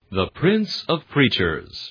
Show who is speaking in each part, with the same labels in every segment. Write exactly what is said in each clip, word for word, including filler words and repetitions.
Speaker 1: The Prince of Preachers.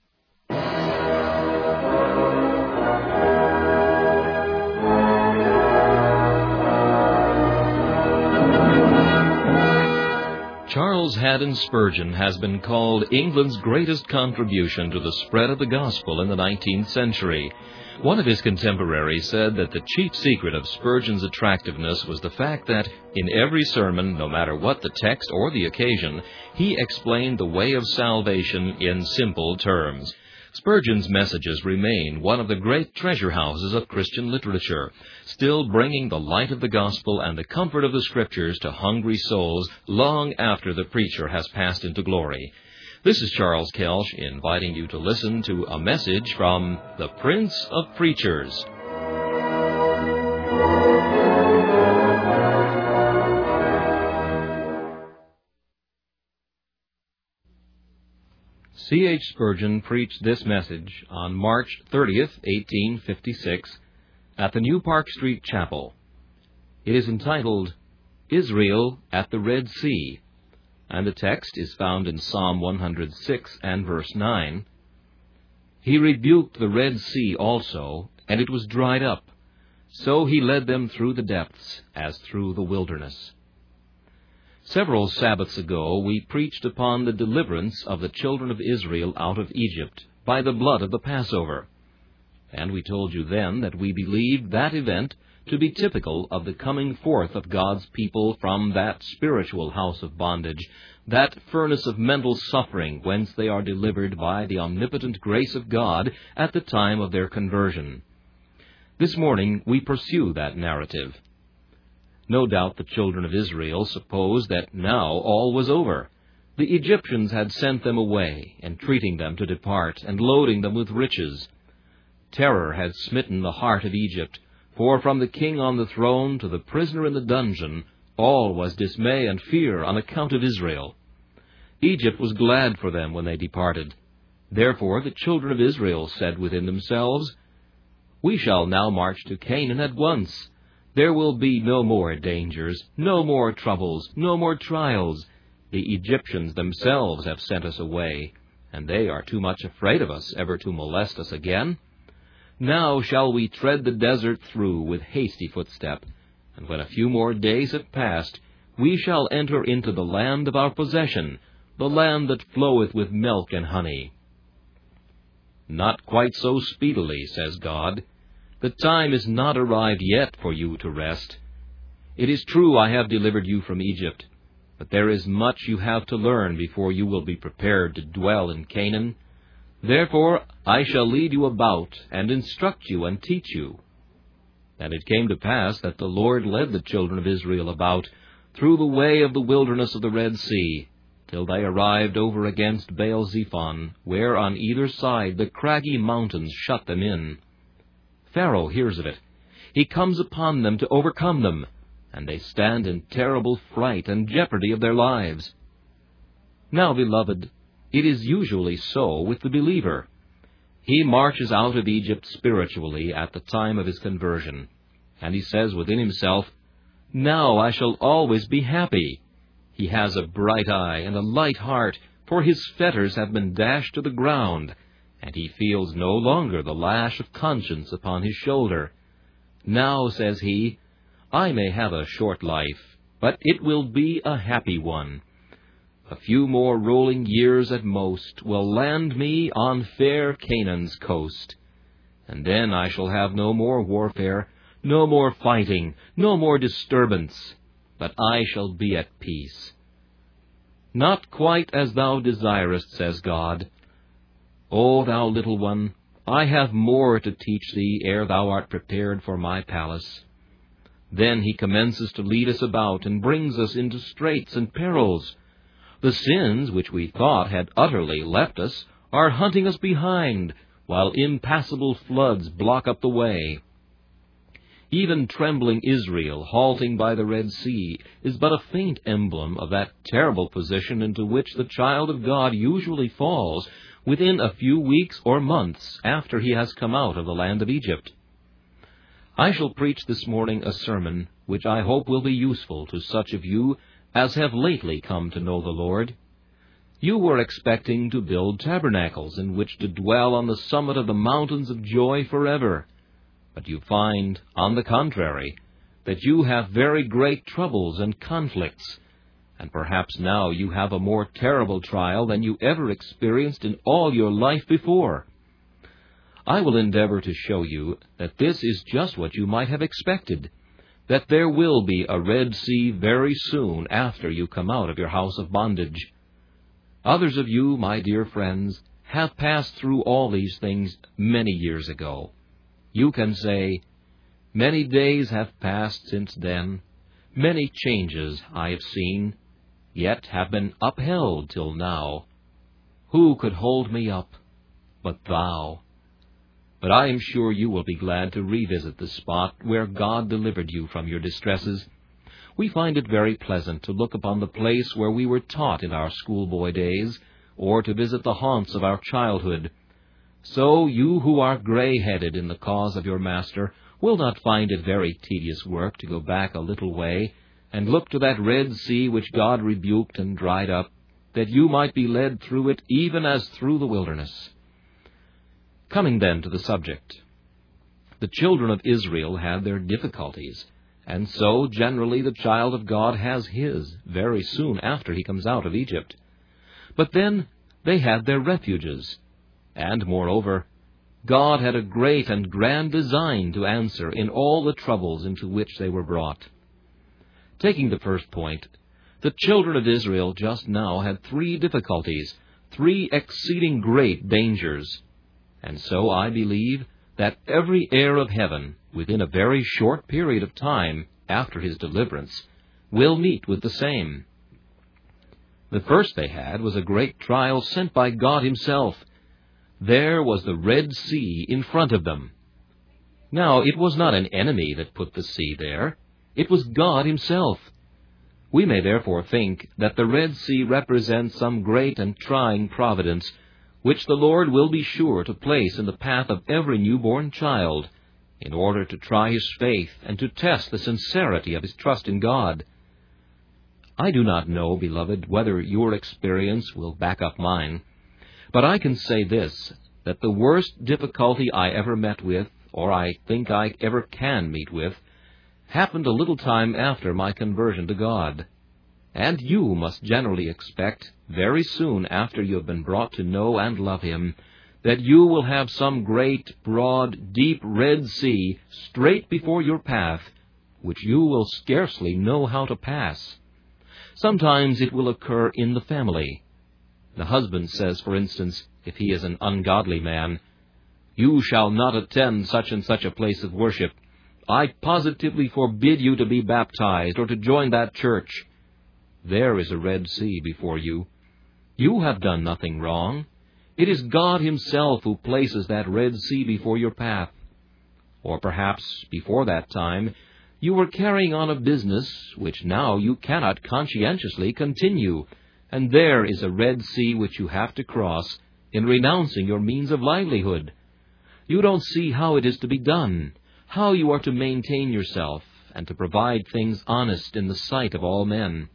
Speaker 1: Charles Haddon Spurgeon has been called England's greatest contribution to the spread of the gospel in the nineteenth century. One of his contemporaries said that the chief secret of Spurgeon's attractiveness was the fact that, in every sermon, no matter what the text or the occasion, he explained the way of salvation in simple terms. Spurgeon's messages remain one of the great treasure houses of Christian literature, still bringing the light of the gospel and the comfort of the Scriptures to hungry souls long after the preacher has passed into glory. This is Charles Kelsch inviting you to listen to a message from the Prince of Preachers. C H Spurgeon preached this message on March thirtieth, eighteen fifty-six, at the New Park Street Chapel. It is entitled, Israel at the Red Sea, and the text is found in Psalm one hundred six and verse nine. He rebuked the Red Sea also, and it was dried up. So he led them through the depths, as through the wilderness. Several Sabbaths ago we preached upon the deliverance of the children of Israel out of Egypt by the blood of the Passover. And we told you then that we believed that event to be typical of the coming forth of God's people from that spiritual house of bondage, that furnace of mental suffering whence they are delivered by the omnipotent grace of God at the time of their conversion. This morning we pursue that narrative. No doubt the children of Israel supposed that now all was over. The Egyptians had sent them away, entreating them to depart, and loading them with riches. Terror had smitten the heart of Egypt, for from the king on the throne to the prisoner in the dungeon, all was dismay and fear on account of Israel. Egypt was glad for them when they departed. Therefore the children of Israel said within themselves, "We shall now march to Canaan at once. There will be no more dangers, no more troubles, no more trials. The Egyptians themselves have sent us away, and they are too much afraid of us ever to molest us again. Now shall we tread the desert through with hasty footstep, and when a few more days have passed, we shall enter into the land of our possession, the land that floweth with milk and honey." Not quite so speedily, says God. The time is not arrived yet for you to rest. It is true I have delivered you from Egypt, but there is much you have to learn before you will be prepared to dwell in Canaan. Therefore I shall lead you about, and instruct you, and teach you. And it came to pass that the Lord led the children of Israel about through the way of the wilderness of the Red Sea, till they arrived over against Baal-zephon, where on either side the craggy mountains shut them in. Pharaoh hears of it. He comes upon them to overcome them, and they stand in terrible fright and jeopardy of their lives. Now, beloved, it is usually so with the believer. He marches out of Egypt spiritually at the time of his conversion, and he says within himself, "Now I shall always be happy." He has a bright eye and a light heart, for his fetters have been dashed to the ground, and he feels no longer the lash of conscience upon his shoulder. Now, says he, I may have a short life, but it will be a happy one. A few more rolling years at most will land me on fair Canaan's coast, and then I shall have no more warfare, no more fighting, no more disturbance, but I shall be at peace. Not quite as thou desirest, says God. O thou little one, I have more to teach thee ere thou art prepared for my palace. Then he commences to lead us about and brings us into straits and perils. The sins which we thought had utterly left us are hunting us behind, while impassable floods block up the way. Even trembling Israel, halting by the Red Sea, is but a faint emblem of that terrible position into which the child of God usually falls within a few weeks or months after he has come out of the land of Egypt. I shall preach this morning a sermon which I hope will be useful to such of you as have lately come to know the Lord. You were expecting to build tabernacles in which to dwell on the summit of the mountains of joy forever. But you find, on the contrary, that you have very great troubles and conflicts, and perhaps now you have a more terrible trial than you ever experienced in all your life before. I will endeavor to show you that this is just what you might have expected, that there will be a Red Sea very soon after you come out of your house of bondage. Others of you, my dear friends, have passed through all these things many years ago. You can say, "Many days have passed since then, many changes I have seen, yet have been upheld till now. Who could hold me up but Thou?" But I am sure you will be glad to revisit the spot where God delivered you from your distresses. We find it very pleasant to look upon the place where we were taught in our schoolboy days, or to visit the haunts of our childhood. So you who are gray-headed in the cause of your Master will not find it very tedious work to go back a little way and look to that Red Sea which God rebuked and dried up, that you might be led through it even as through the wilderness. Coming then to the subject. The children of Israel had their difficulties, and so generally the child of God has his very soon after he comes out of Egypt. But then they had their refuges, and moreover, God had a great and grand design to answer in all the troubles into which they were brought. Taking the first point, the children of Israel just now had three difficulties, three exceeding great dangers. And so I believe that every heir of heaven, within a very short period of time after his deliverance, will meet with the same. The first they had was a great trial sent by God himself. There was the Red Sea in front of them. Now, it was not an enemy that put the sea there. It was God himself. We may therefore think that the Red Sea represents some great and trying providence, which the Lord will be sure to place in the path of every newborn child, in order to try his faith and to test the sincerity of his trust in God. I do not know, beloved, whether your experience will back up mine, but I can say this, that the worst difficulty I ever met with, or I think I ever can meet with, happened a little time after my conversion to God. And you must generally expect, very soon after you have been brought to know and love him, that you will have some great, broad, deep Red Sea straight before your path, which you will scarcely know how to pass. Sometimes it will occur in the family. The husband says, for instance, if he is an ungodly man, "You shall not attend such and such a place of worship. I positively forbid you to be baptized or to join that church." There is a Red Sea before you. You have done nothing wrong. It is God himself who places that Red Sea before your path. Or perhaps, before that time, you were carrying on a business which now you cannot conscientiously continue, and there is a Red Sea which you have to cross in renouncing your means of livelihood. You don't see how it is to be done, how you are to maintain yourself, and to provide things honest in the sight of all men.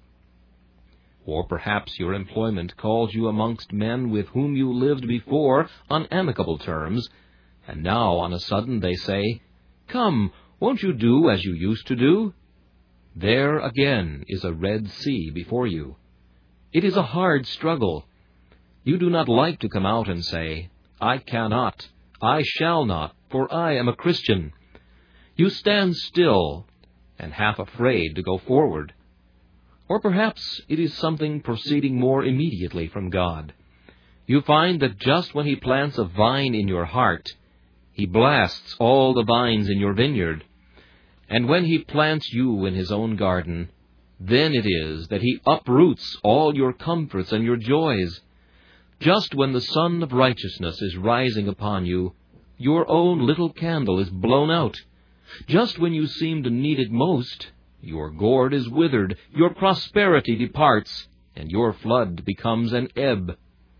Speaker 1: Or perhaps your employment calls you amongst men with whom you lived before on amicable terms, and now on a sudden they say, "Come, won't you do as you used to do?" There again is a Red Sea before you. It is a hard struggle. You do not like to come out and say, "I cannot, I shall not, for I am a Christian." You stand still and half afraid to go forward. Or perhaps it is something proceeding more immediately from God. You find that just when he plants a vine in your heart, he blasts all the vines in your vineyard. And when he plants you in his own garden, then it is that he uproots all your comforts and your joys. Just when the sun of righteousness is rising upon you, your own little candle is blown out. Just when you seem to need it most, your gourd is withered, your prosperity departs, and your flood becomes an ebb.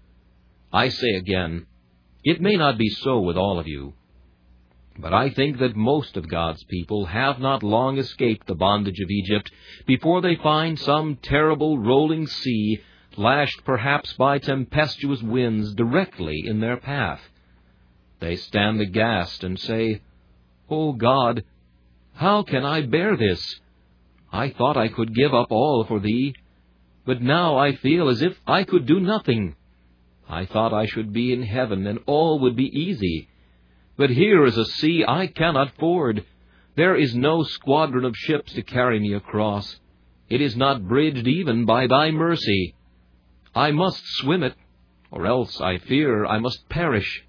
Speaker 1: I say again, it may not be so with all of you, but I think that most of God's people have not long escaped the bondage of Egypt before they find some terrible rolling sea lashed perhaps by tempestuous winds directly in their path. They stand aghast and say, "O God, how can I bear this? I thought I could give up all for Thee, but now I feel as if I could do nothing. I thought I should be in heaven and all would be easy. But here is a sea I cannot ford. There is no squadron of ships to carry me across. It is not bridged even by Thy mercy. I must swim it, or else I fear I must perish."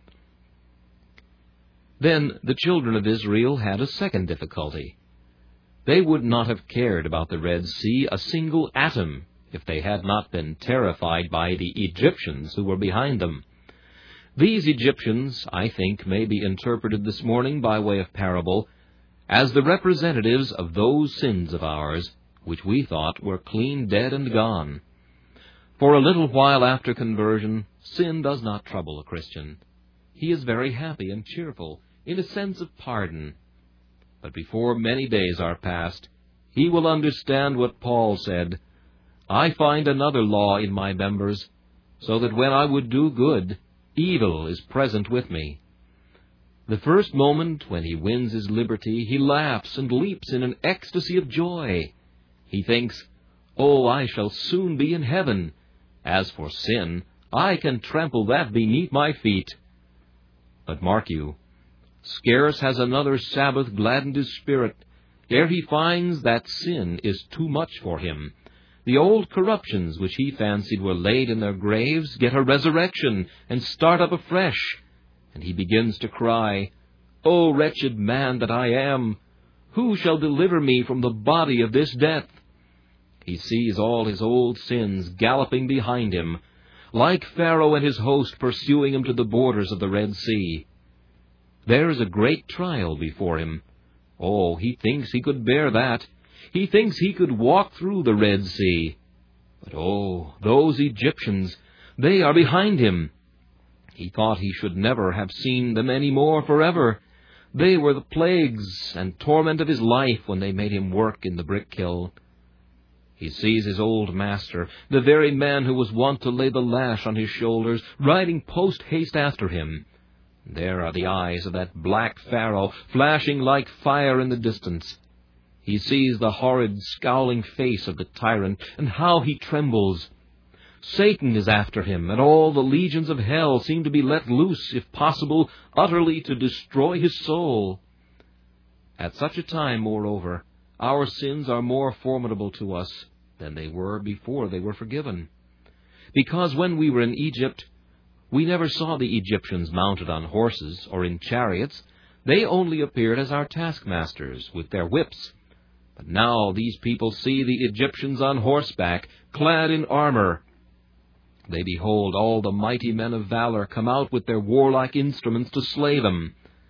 Speaker 1: Then the children of Israel had a second difficulty. They would not have cared about the Red Sea a single atom if they had not been terrified by the Egyptians who were behind them. These Egyptians, I think, may be interpreted this morning by way of parable as the representatives of those sins of ours which we thought were clean dead and gone. For a little while after conversion, sin does not trouble a Christian. He is very happy and cheerful in a sense of pardon. But before many days are past, he will understand what Paul said, "I find another law in my members, so that when I would do good, evil is present with me." The first moment when he wins his liberty, he laughs and leaps in an ecstasy of joy. He thinks, "Oh, I shall soon be in heaven. As for sin, I can trample that beneath my feet." But mark you, scarce has another Sabbath gladdened his spirit, ere he finds that sin is too much for him. The old corruptions which he fancied were laid in their graves get a resurrection and start up afresh, and he begins to cry, "O wretched man that I am! Who shall deliver me from the body of this death?" He sees all his old sins galloping behind him, like Pharaoh and his host pursuing him to the borders of the Red Sea. There is a great trial before him. Oh, he thinks he could bear that. He thinks he could walk through the Red Sea. But oh, those Egyptians, they are behind him. He thought he should never have seen them any more forever. They were the plagues and torment of his life when they made him work in the brick kiln. He sees his old master, the very man who was wont to lay the lash on his shoulders, riding post-haste after him. There are the eyes of that black Pharaoh, flashing like fire in the distance. He sees the horrid, scowling face of the tyrant, and how he trembles. Satan is after him, and all the legions of hell seem to be let loose, if possible, utterly to destroy his soul. At such a time, moreover, our sins are more formidable to us than they were before they were forgiven. Because when we were in Egypt, we never saw the Egyptians mounted on horses or in chariots. They only appeared as our taskmasters with their whips. But now these people see the Egyptians on horseback, clad in armor. They behold all the mighty men of valor come out with their warlike instruments to slay them.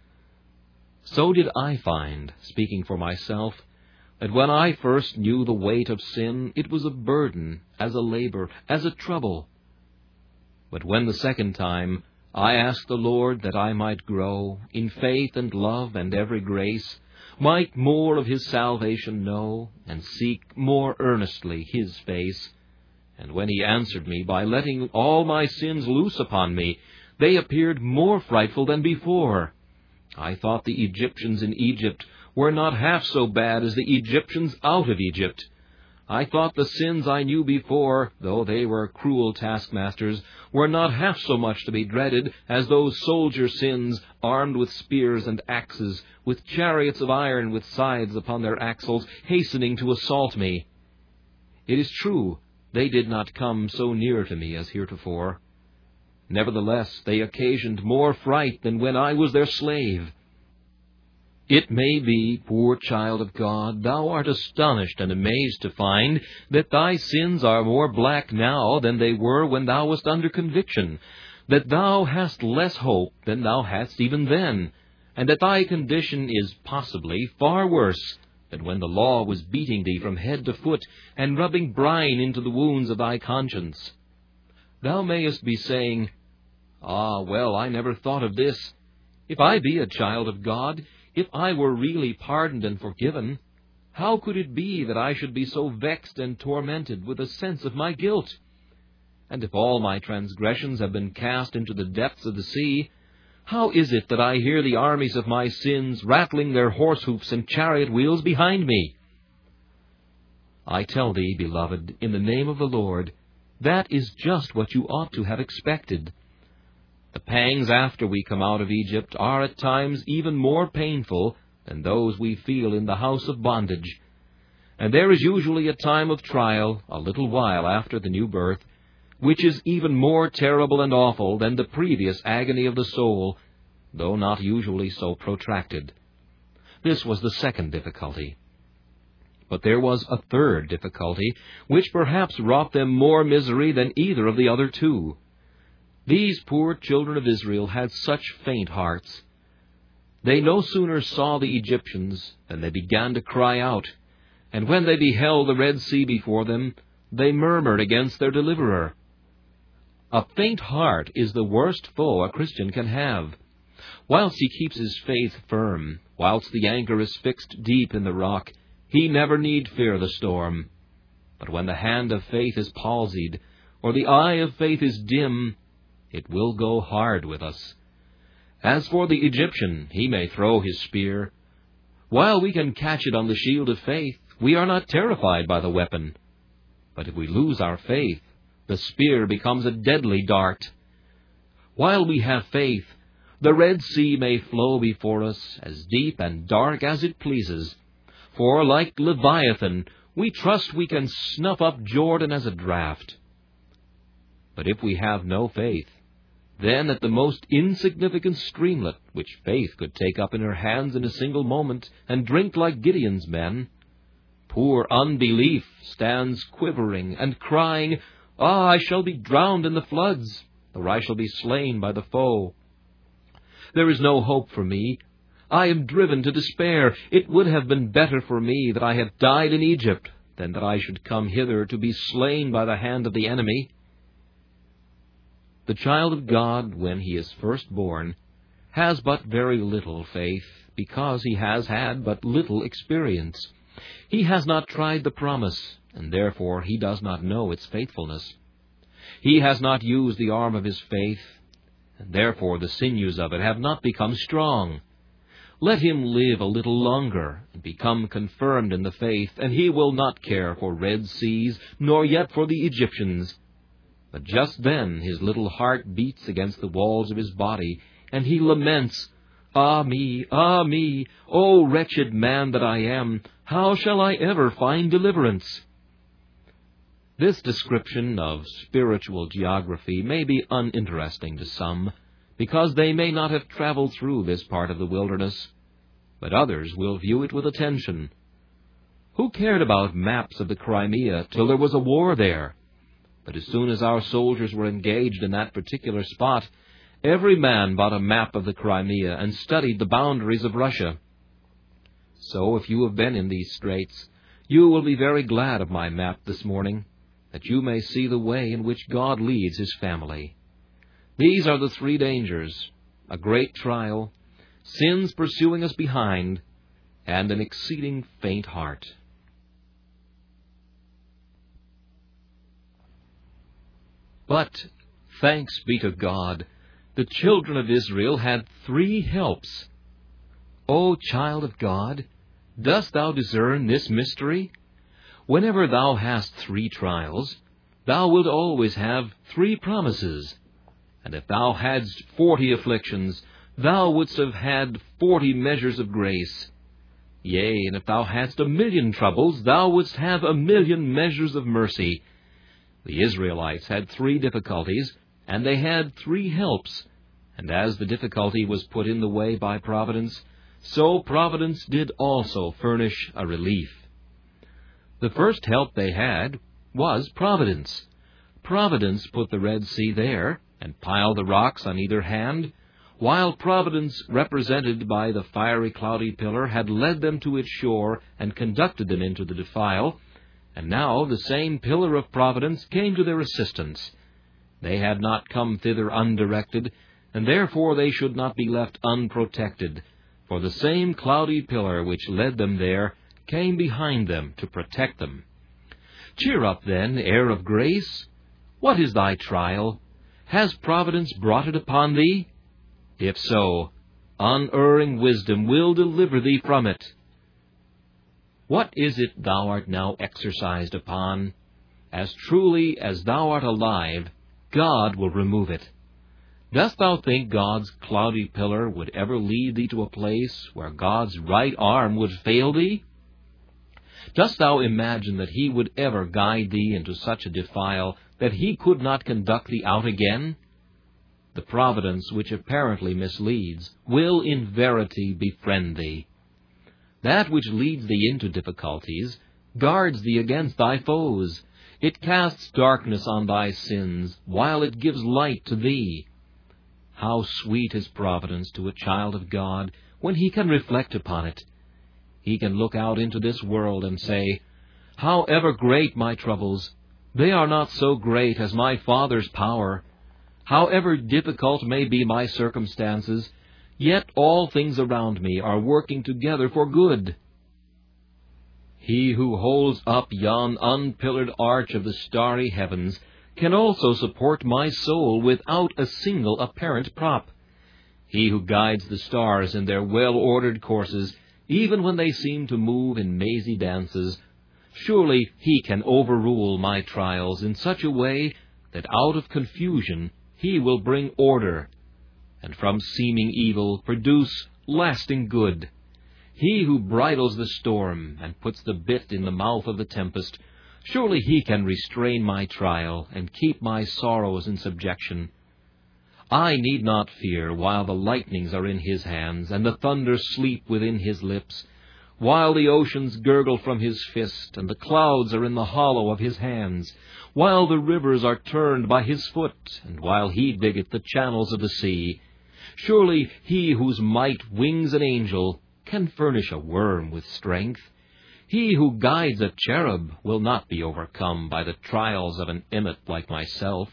Speaker 1: So did I find, speaking for myself, that when I first knew the weight of sin, it was a burden, as a labor, as a trouble. But when the second time I asked the Lord that I might grow in faith and love and every grace, might more of His salvation know, and seek more earnestly His face, and when He answered me by letting all my sins loose upon me, they appeared more frightful than before. I thought the Egyptians in Egypt were not half so bad as the Egyptians out of Egypt. I thought the sins I knew before, though they were cruel taskmasters, were not half so much to be dreaded as those soldier sins, armed with spears and axes, with chariots of iron with scythes upon their axles, hastening to assault me. It is true, they did not come so near to me as heretofore. Nevertheless, they occasioned more fright than when I was their slave. It may be, poor child of God, thou art astonished and amazed to find that thy sins are more black now than they were when thou wast under conviction, that thou hast less hope than thou hadst even then, and that thy condition is possibly far worse than when the law was beating thee from head to foot and rubbing brine into the wounds of thy conscience. Thou mayest be saying, "Ah, well, I never thought of this. If I be a child of God, if I were really pardoned and forgiven, how could it be that I should be so vexed and tormented with a sense of my guilt? And if all my transgressions have been cast into the depths of the sea, how is it that I hear the armies of my sins rattling their horse hoofs and chariot wheels behind me? I tell thee, beloved, in the name of the Lord, that is just what you ought to have expected. The pangs after we come out of Egypt are at times even more painful than those we feel in the house of bondage. And there is usually a time of trial, a little while after the new birth, which is even more terrible and awful than the previous agony of the soul, though not usually so protracted. This was the second difficulty. But there was a third difficulty, which perhaps wrought them more misery than either of the other two. These poor children of Israel had such faint hearts. They no sooner saw the Egyptians than they began to cry out, and when they beheld the Red Sea before them, they murmured against their deliverer. A faint heart is the worst foe a Christian can have. Whilst he keeps his faith firm, whilst the anchor is fixed deep in the rock, he never need fear the storm. But when the hand of faith is palsied, or the eye of faith is dim, it will go hard with us. As for the Egyptian, he may throw his spear. While we can catch it on the shield of faith, we are not terrified by the weapon. But if we lose our faith, the spear becomes a deadly dart. While we have faith, the Red Sea may flow before us as deep and dark as it pleases. For, like Leviathan, we trust we can snuff up Jordan as a draught. But if we have no faith, then at the most insignificant streamlet, which faith could take up in her hands in a single moment, and drink like Gideon's men, poor unbelief stands quivering and crying, Ah, I shall be drowned in the floods, or I shall be slain by the foe. There is no hope for me. I am driven to despair. It would have been better for me that I had died in Egypt than that I should come hither to be slain by the hand of the enemy. The child of God, when he is first born, has but very little faith, because he has had but little experience. He has not tried the promise, and therefore he does not know its faithfulness. He has not used the arm of his faith, and therefore the sinews of it have not become strong. Let him live a little longer, and become confirmed in the faith, and he will not care for Red Seas, nor yet for the Egyptians. But just then his little heart beats against the walls of his body, and he laments, Ah me, ah me, O wretched man that I am, how shall I ever find deliverance? This description of spiritual geography may be uninteresting to some, because they may not have traveled through this part of the wilderness, but others will view it with attention. Who cared about maps of the Crimea till there was a war there? But as soon as our soldiers were engaged in that particular spot, every man bought a map of the Crimea and studied the boundaries of Russia. So if you have been in these straits, you will be very glad of my map this morning, that you may see the way in which God leads his family. These are the three dangers: a great trial, sins pursuing us behind, and an exceeding faint heart. But, thanks be to God, the children of Israel had three helps. O child of God, dost thou discern this mystery? Whenever thou hast three trials, thou wilt always have three promises. And if thou hadst forty afflictions, thou wouldst have had forty measures of grace. Yea, and if thou hadst a million troubles, thou wouldst have a million measures of mercy. The Israelites had three difficulties, and they had three helps. And as the difficulty was put in the way by providence, so providence did also furnish a relief. The first help they had was providence. Providence put the Red Sea there, and piled the rocks on either hand, while providence, represented by the fiery cloudy pillar, had led them to its shore and conducted them into the defile, and now the same pillar of providence came to their assistance. They had not come thither undirected, and therefore they should not be left unprotected, for the same cloudy pillar which led them there came behind them to protect them. Cheer up, then, heir of grace. What is thy trial? Has providence brought it upon thee? If so, unerring wisdom will deliver thee from it. What is it thou art now exercised upon? As truly as thou art alive, God will remove it. Dost thou think God's cloudy pillar would ever lead thee to a place where God's right arm would fail thee? Dost thou imagine that He would ever guide thee into such a defile that He could not conduct thee out again? The providence which apparently misleads will in verity befriend thee. That which leads thee into difficulties guards thee against thy foes. It casts darkness on thy sins, while it gives light to thee. How sweet is providence to a child of God when he can reflect upon it. He can look out into this world and say, however great my troubles, they are not so great as my Father's power. However difficult may be my circumstances, yet all things around me are working together for good. He who holds up yon unpillared arch of the starry heavens can also support my soul without a single apparent prop. He who guides the stars in their well-ordered courses, even when they seem to move in mazy dances, surely He can overrule my trials in such a way that out of confusion He will bring order, and from seeming evil produce lasting good. He who bridles the storm and puts the bit in the mouth of the tempest, surely He can restrain my trial and keep my sorrows in subjection. I need not fear while the lightnings are in His hands, and the thunders sleep within His lips, while the oceans gurgle from His fist, and the clouds are in the hollow of His hands, while the rivers are turned by His foot, and while He diggeth the channels of the sea. Surely He whose might wings an angel can furnish a worm with strength. He who guides a cherub will not be overcome by the trials of an emmet like myself.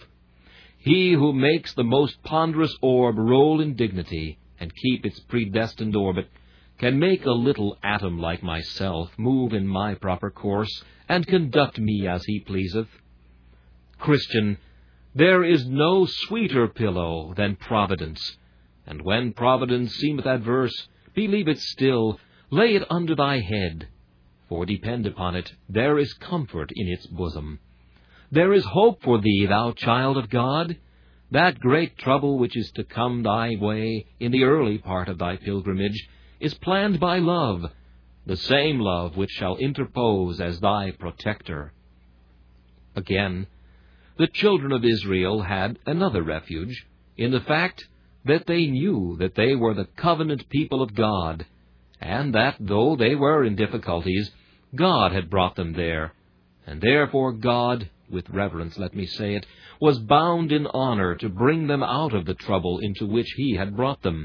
Speaker 1: He who makes the most ponderous orb roll in dignity and keep its predestined orbit can make a little atom like myself move in my proper course and conduct me as He pleaseth. Christian, there is no sweeter pillow than providence, and when providence seemeth adverse, believe it still, lay it under thy head, for depend upon it, there is comfort in its bosom. There is hope for thee, thou child of God. That great trouble which is to come thy way in the early part of thy pilgrimage is planned by love, the same love which shall interpose as thy protector. Again, the children of Israel had another refuge in the fact that they knew that they were the covenant people of God, and that though they were in difficulties, God had brought them there, and therefore God, with reverence let me say it, was bound in honor to bring them out of the trouble into which He had brought them.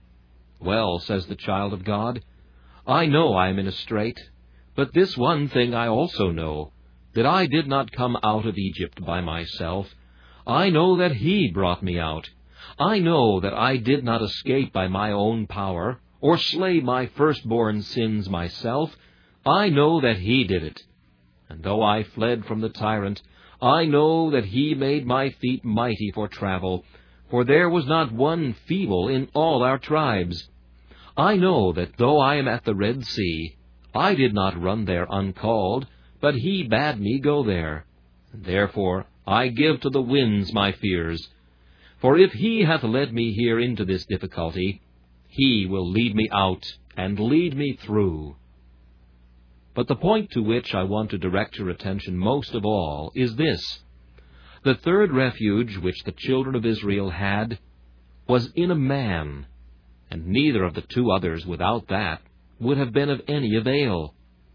Speaker 1: Well, says the child of God, I know I am in a strait, but this one thing I also know, that I did not come out of Egypt by myself. I know that He brought me out. I know that I did not escape by my own power, or slay my firstborn sins myself. I know that He did it. And though I fled from the tyrant, I know that He made my feet mighty for travel, for there was not one feeble in all our tribes. I know that though I am at the Red Sea, I did not run there uncalled, but He bade me go there. And therefore I give to the winds my fears. For if He hath led me here into this difficulty, He will lead me out and lead me through. But the point to which I want to direct your attention most of all is this. The third refuge which the children of Israel had was in a man, and neither of the two others without that would have been of any avail.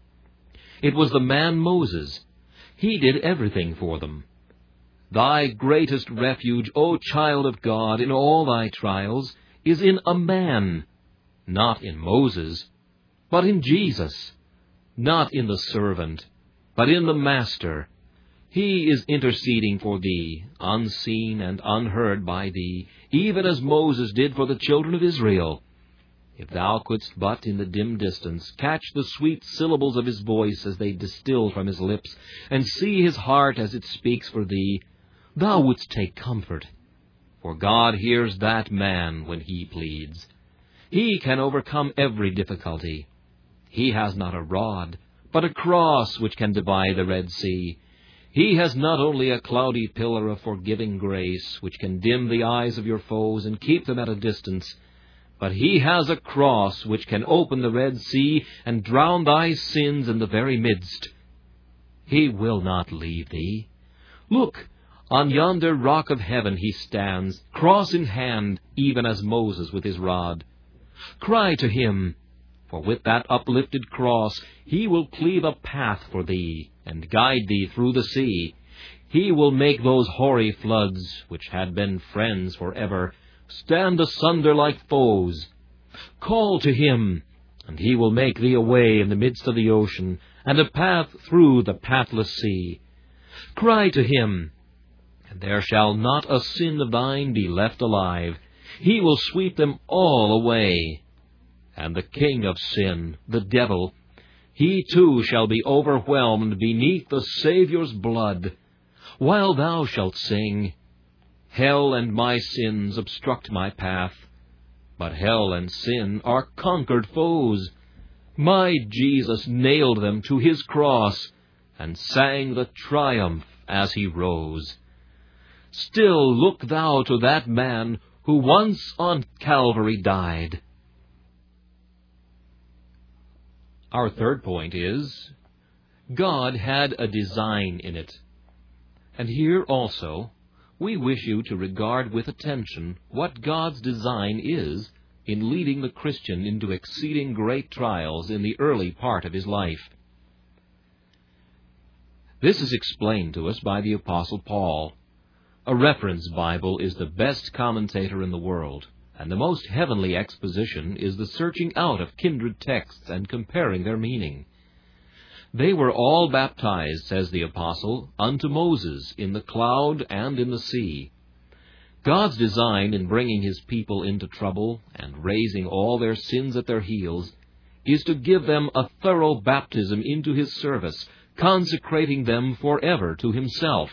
Speaker 1: It was the man Moses. He did everything for them. Thy greatest refuge, O child of God, in all thy trials, is in a man, not in Moses, but in Jesus, not in the servant, but in the Master. He is interceding for thee, unseen and unheard by thee, even as Moses did for the children of Israel. If thou couldst but in the dim distance catch the sweet syllables of His voice as they distill from His lips, and see His heart as it speaks for thee, thou wouldst take comfort. For God hears that man when he pleads. He can overcome every difficulty. He has not a rod, but a cross which can divide the Red Sea. He has not only a cloudy pillar of forgiving grace, which can dim the eyes of your foes and keep them at a distance, but he has a cross which can open the Red Sea and drown thy sins in the very midst. He will not leave thee. Look, on yonder rock of heaven he stands, cross in hand, even as Moses with his rod. Cry to him, for with that uplifted cross he will cleave a path for thee, and guide thee through the sea. He will make those hoary floods, which had been friends for ever, stand asunder like foes. Call to him, and he will make thee a way in the midst of the ocean, and a path through the pathless sea. Cry to him, and there shall not a sin of thine be left alive. He will sweep them all away. And the king of sin, the devil, he too shall be overwhelmed beneath the Saviour's blood, while thou shalt sing, Hell and my sins obstruct my path, but hell and sin are conquered foes. My Jesus nailed them to his cross, and sang the triumph as he rose. Still look thou to that man who once on Calvary died. Our third point is, God had a design in it. And here also, we wish you to regard with attention what God's design is in leading the Christian into exceeding great trials in the early part of his life. This is explained to us by the Apostle Paul. A reference Bible is the best commentator in the world, and the most heavenly exposition is the searching out of kindred texts and comparing their meaning. They were all baptized, says the Apostle, unto Moses in the cloud and in the sea. God's design in bringing his people into trouble and raising all their sins at their heels is to give them a thorough baptism into his service, consecrating them forever to himself.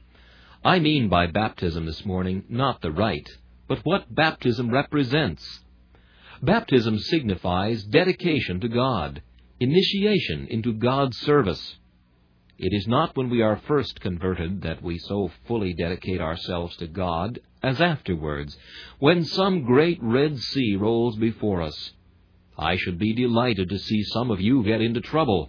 Speaker 1: I mean by baptism this morning not the rite, but what baptism represents. Baptism signifies dedication to God, initiation into God's service. It is not when we are first converted that we so fully dedicate ourselves to God as afterwards, when some great Red Sea rolls before us. I should be delighted to see some of you get into trouble.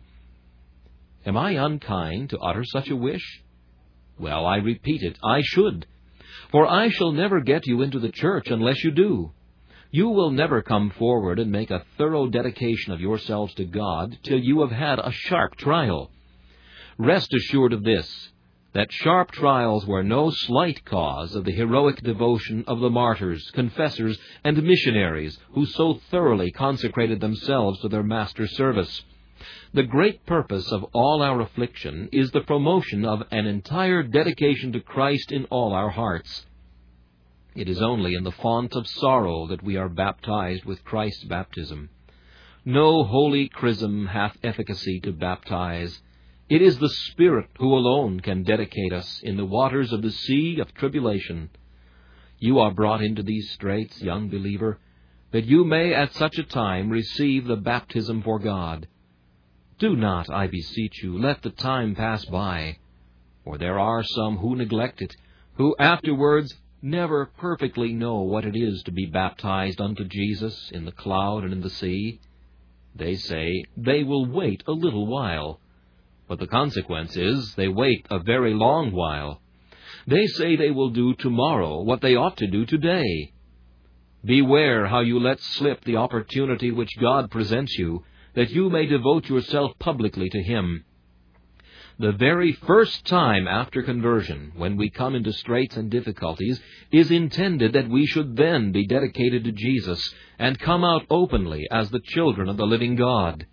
Speaker 1: Am I unkind to utter such a wish? Well, I repeat it, I should. For I shall never get you into the church unless you do. You will never come forward and make a thorough dedication of yourselves to God till you have had a sharp trial. Rest assured of this, that sharp trials were no slight cause of the heroic devotion of the martyrs, confessors, and missionaries who so thoroughly consecrated themselves to their Master's service. The great purpose of all our affliction is the promotion of an entire dedication to Christ in all our hearts. It is only in the font of sorrow that we are baptized with Christ's baptism. No holy chrism hath efficacy to baptize. It is the Spirit who alone can dedicate us in the waters of the sea of tribulation. You are brought into these straits, young believer, that you may at such a time receive the baptism for God. Do not, I beseech you, let the time pass by, for there are some who neglect it, who afterwards never perfectly know what it is to be baptized unto Jesus in the cloud and in the sea. They say they will wait a little while, but the consequence is they wait a very long while. They say they will do tomorrow what they ought to do today. Beware how you let slip the opportunity which God presents you, that you may devote yourself publicly to Him. The very first time after conversion, when we come into straits and difficulties, is intended that we should then be dedicated to Jesus and come out openly as the children of the living God.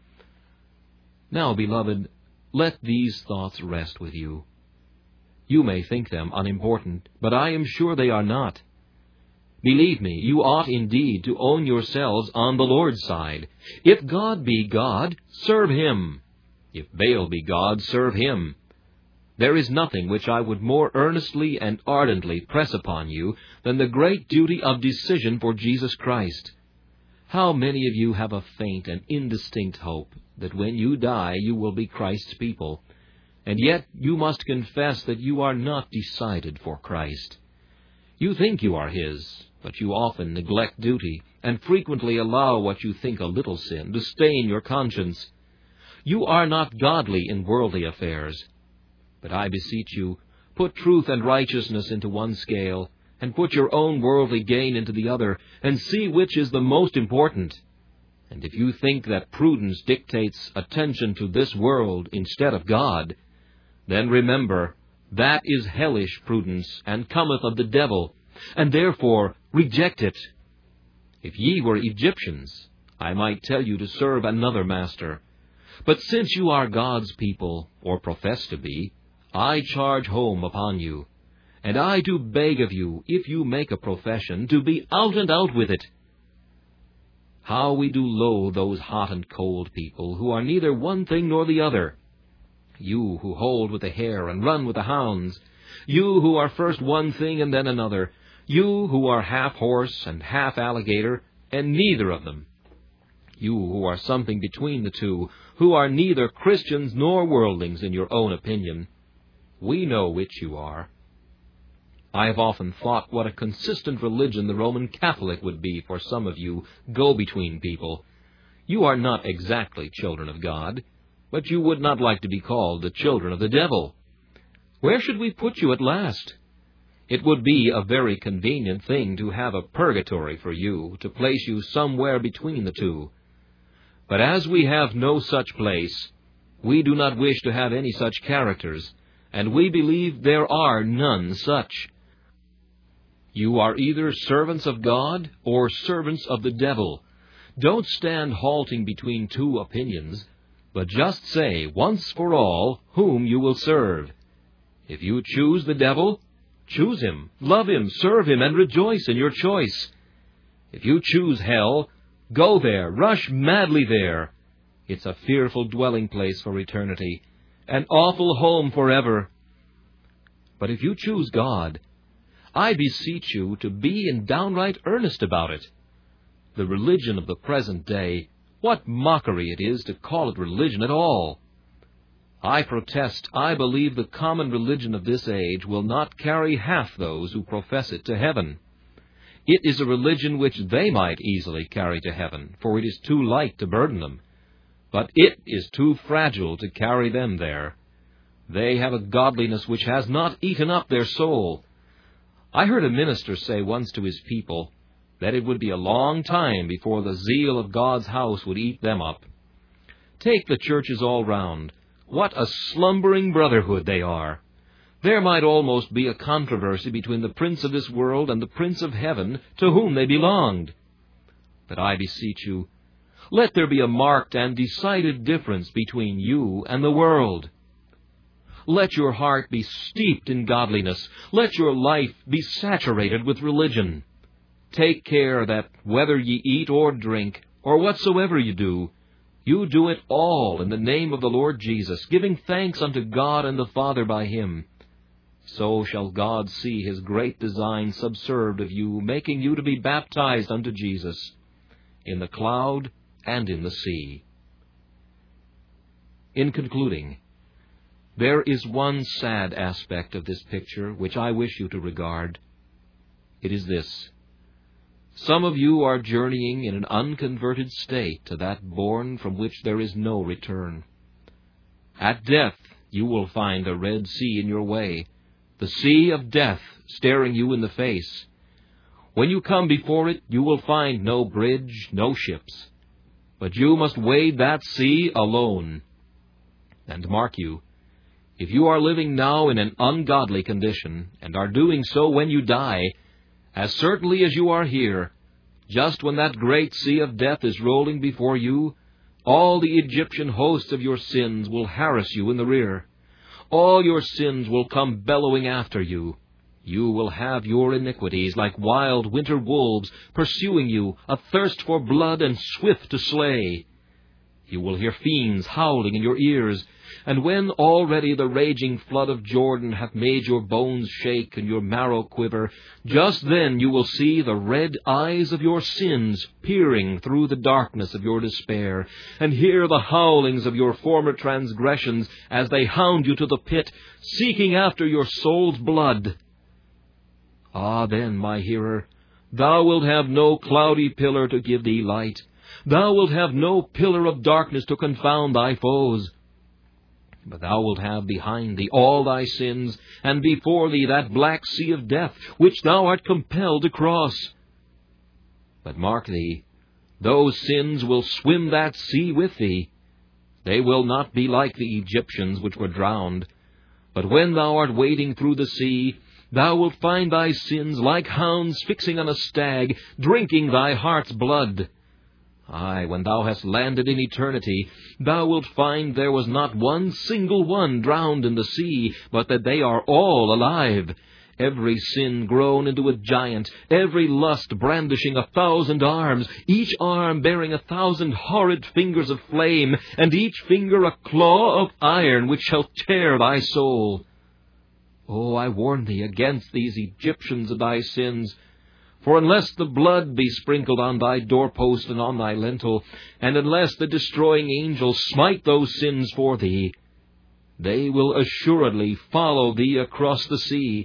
Speaker 1: Now, beloved, let these thoughts rest with you. You may think them unimportant, but I am sure they are not. Believe me, you ought indeed to own yourselves on the Lord's side. If God be God, serve Him. If Baal be God, serve him. there is nothing which I would more earnestly and ardently press upon you than the great duty of decision for Jesus Christ. How many of you have a faint and indistinct hope that when you die you will be Christ's people, and yet you must confess that you are not decided for Christ. You think you are His, but you often neglect duty, and frequently allow what you think a little sin to stain your conscience. You are not godly in worldly affairs. But I beseech you, put truth and righteousness into one scale, and put your own worldly gain into the other, and see which is the most important. And if you think that prudence dictates attention to this world instead of God, then remember, that is hellish prudence, and cometh of the devil, and therefore reject it. If ye were Egyptians, I might tell you to serve another master. But since you are God's people, or profess to be, I charge home upon you. And I do beg of you, if you make a profession, to be out and out with it. How we do loathe those hot and cold people, who are neither one thing nor the other. You who hold with the hare and run with the hounds. You who are first one thing and then another. You who are half horse and half alligator, and neither of them. You who are something between the two, who are neither Christians nor worldlings in your own opinion. We know which you are. I have often thought what a consistent religion the Roman Catholic would be for some of you go-between people. You are not exactly children of God, but you would not like to be called the children of the devil. Where should we put you at last? It would be a very convenient thing to have a purgatory for you, to place you somewhere between the two. But as we have no such place, we do not wish to have any such characters, and we believe there are none such. You are either servants of God or servants of the devil. Don't stand halting between two opinions, but just say once for all whom you will serve. If you choose the devil, choose him, love him, serve him, and rejoice in your choice. If you choose hell, go there, rush madly there. It's a fearful dwelling place for eternity, an awful home forever. But if you choose God, I beseech you to be in downright earnest about it. The religion of the present day, what mockery it is to call it religion at all. I protest, I believe the common religion of this age will not carry half those who profess it to heaven. It is a religion which they might easily carry to heaven, for it is too light to burden them. But it is too fragile to carry them there. They have a godliness which has not eaten up their soul. I heard a minister say once to his people that it would be a long time before the zeal of God's house would eat them up. Take the churches all round. What a slumbering brotherhood they are! There might almost be a controversy between the prince of this world and the prince of heaven, to whom they belonged. But I beseech you, let there be a marked and decided difference between you and the world. Let your heart be steeped in godliness. Let your life be saturated with religion. Take care that whether ye eat or drink, or whatsoever ye do, you do it all in the name of the Lord Jesus, giving thanks unto God and the Father by him. So shall God see his great design subserved of you, making you to be baptized unto Jesus, in the cloud and in the sea. In concluding, there is one sad aspect of this picture which I wish you to regard. It is this. Some of you are journeying in an unconverted state to that bourne from which there is no return. At death you will find a Red Sea in your way, the sea of death staring you in the face. When you come before it, you will find no bridge, no ships. But you must wade that sea alone. And mark you, if you are living now in an ungodly condition, and are doing so when you die, as certainly as you are here, just when that great sea of death is rolling before you, all the Egyptian hosts of your sins will harass you in the rear. All your sins will come bellowing after you. You will have your iniquities like wild winter wolves pursuing you, athirst for blood and swift to slay. You will hear fiends howling in your ears, and when already the raging flood of Jordan hath made your bones shake and your marrow quiver, just then you will see the red eyes of your sins peering through the darkness of your despair, and hear the howlings of your former transgressions as they hound you to the pit, seeking after your soul's blood. Ah, then, my hearer, thou wilt have no cloudy pillar to give thee light. Thou wilt have no pillar of darkness to confound thy foes. But thou wilt have behind thee all thy sins, and before thee that black sea of death, which thou art compelled to cross. But mark thee, those sins will swim that sea with thee. They will not be like the Egyptians which were drowned. But when thou art wading through the sea, thou wilt find thy sins like hounds fixing on a stag, drinking thy heart's blood. Aye, when thou hast landed in eternity, thou wilt find there was not one single one drowned in the sea, but that they are all alive. Every sin grown into a giant, every lust brandishing a thousand arms, each arm bearing a thousand horrid fingers of flame, and each finger a claw of iron which shall tear thy soul. Oh, I warn thee against these Egyptians of thy sins. For unless the blood be sprinkled on thy doorpost and on thy lintel, and unless the destroying angels smite those sins for thee, they will assuredly follow thee across the sea.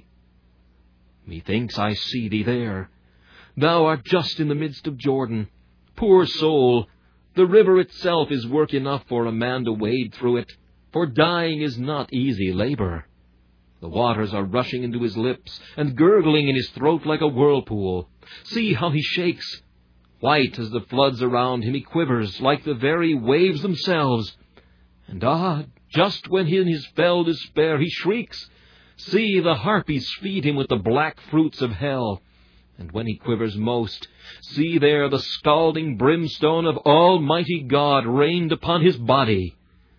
Speaker 1: Methinks I see thee there. Thou art just in the midst of Jordan. Poor soul, the river itself is work enough for a man to wade through it, for dying is not easy labor. The waters are rushing into his lips, and gurgling in his throat like a whirlpool. See how he shakes. White as the floods around him, he quivers like the very waves themselves. And ah, just when in his fell despair he shrieks, see, the harpies feed him with the black fruits of hell. And when he quivers most, see there the scalding brimstone of Almighty God rained upon his body.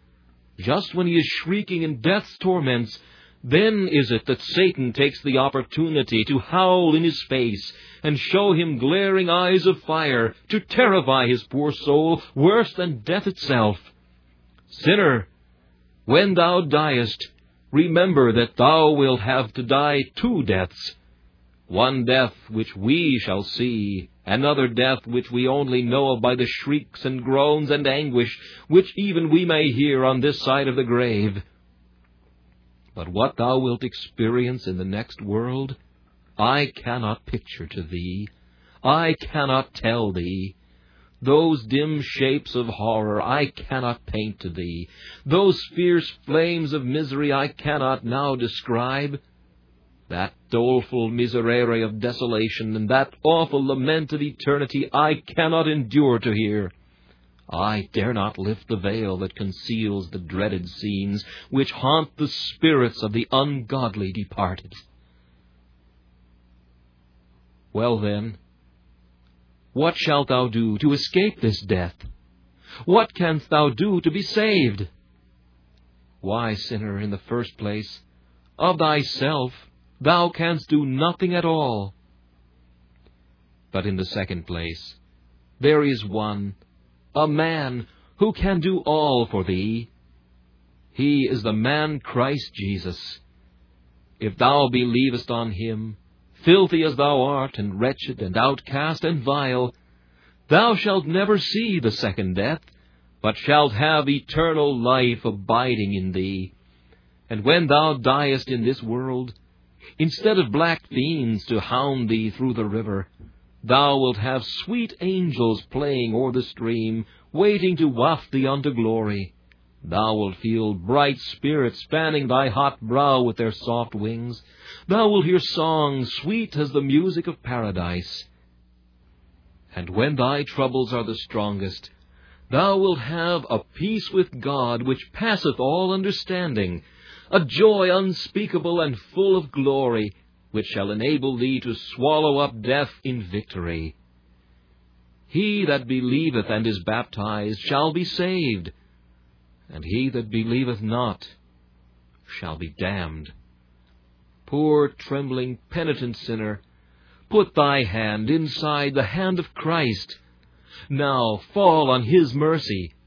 Speaker 1: Just when he is shrieking in death's torments, then is it that Satan takes the opportunity to howl in his face and show him glaring eyes of fire to terrify his poor soul worse than death itself. Sinner, when thou diest, remember that thou wilt have to die two deaths. One death which we shall see, another death which we only know of by the shrieks and groans and anguish which even we may hear on this side of the grave. But what thou wilt experience in the next world, I cannot picture to thee. I cannot tell thee. Those dim shapes of horror I cannot paint to thee. Those fierce flames of misery I cannot now describe. That doleful miserere of desolation and that awful lament of eternity I cannot endure to hear. I dare not lift the veil that conceals the dreaded scenes which haunt the spirits of the ungodly departed. Well then, what shalt thou do to escape this death? What canst thou do to be saved? Why, sinner, in the first place, of thyself thou canst do nothing at all. But in the second place, there is one, a man, who can do all for thee. He is the man Christ Jesus. If thou believest on him, filthy as thou art, and wretched, and outcast, and vile, thou shalt never see the second death, but shalt have eternal life abiding in thee. And when thou diest in this world, instead of black fiends to hound thee through the river, thou wilt have sweet angels playing o'er the stream, waiting to waft thee unto glory. Thou wilt feel bright spirits fanning thy hot brow with their soft wings. Thou wilt hear songs sweet as the music of paradise. And when thy troubles are the strongest, thou wilt have a peace with God which passeth all understanding, a joy unspeakable and full of glory, which shall enable thee to swallow up death in victory. He that believeth and is baptized shall be saved, and he that believeth not shall be damned. Poor, trembling, penitent sinner, put thy hand inside the hand of Christ. Now fall on his mercy.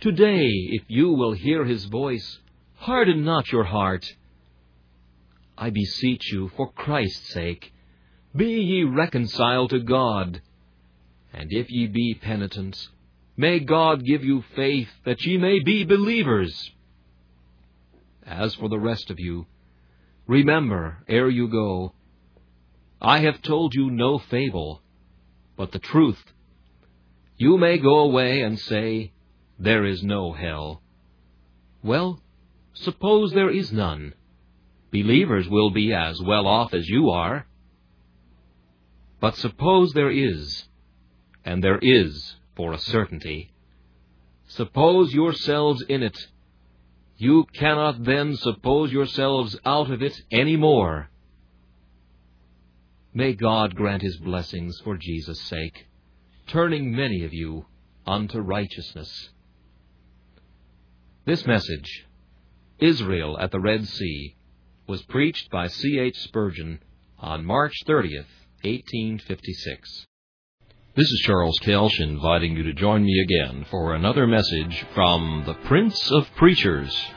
Speaker 1: Today, if you will hear his voice, harden not your heart. I beseech you, for Christ's sake, be ye reconciled to God. And if ye be penitent, may God give you faith, that ye may be believers. As for the rest of you, remember, ere you go, I have told you no fable, but the truth. You may go away and say, there is no hell. Well, suppose there is none. Believers will be as well off as you are. But suppose there is, and there is for a certainty. Suppose yourselves in it. You cannot then suppose yourselves out of it any more. May God grant his blessings for Jesus' sake, turning many of you unto righteousness. This message, Israel at the Red Sea, was preached by C H Spurgeon on March thirtieth, eighteen fifty-six. This is Charles Kelsch inviting you to join me again for another message from the Prince of Preachers.